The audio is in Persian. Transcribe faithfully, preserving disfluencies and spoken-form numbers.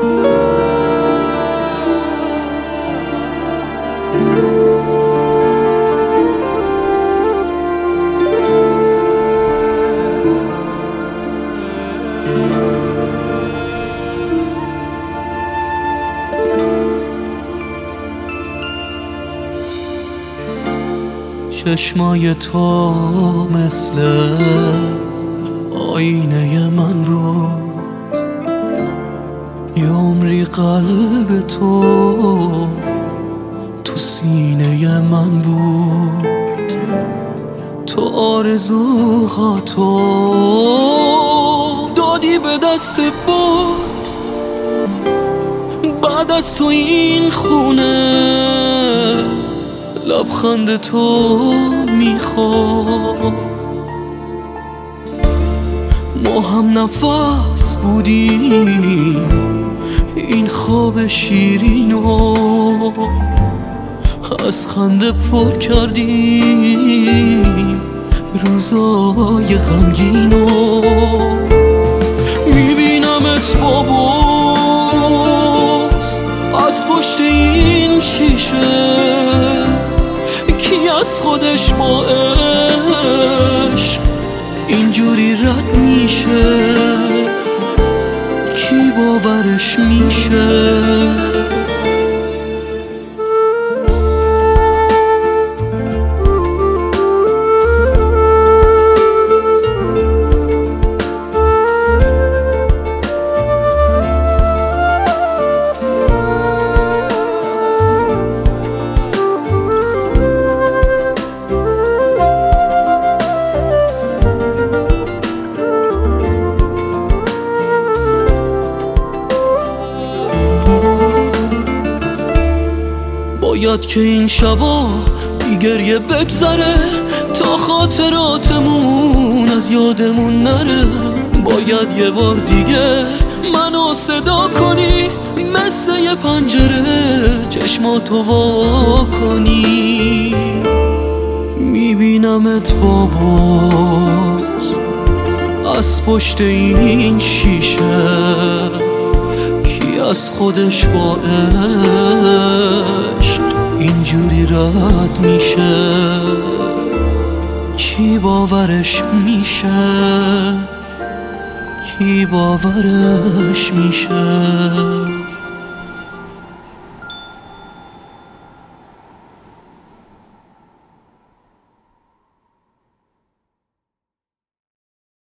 چشمای تو مثل آینه من بود، یه عمری قلب تو تو سینه من بود. تو آرزوها تو دادی به دست بود، بعد از تو این خونه لبخند تو میخواد. ما هم نفس بودیم این خواب شیرینو، از خنده پر کردیم روزای غمگینو. میبینمت با بغض از پشت این شیشه، کی از خودش با عشق اینجوری رد میشه، کی باورش میشه؟ باید که این شبا بی گریه بگذره تا خاطراتمون از یادمون نره. باید یه بار دیگه منو صدا کنی، مثل یه پنجره چشماتو وا کنی. میبینمت با باز از پشت این شیشه، کی از خودش با عشق اینجوری رد میشه، کی باورش میشه، کی باورش میشه؟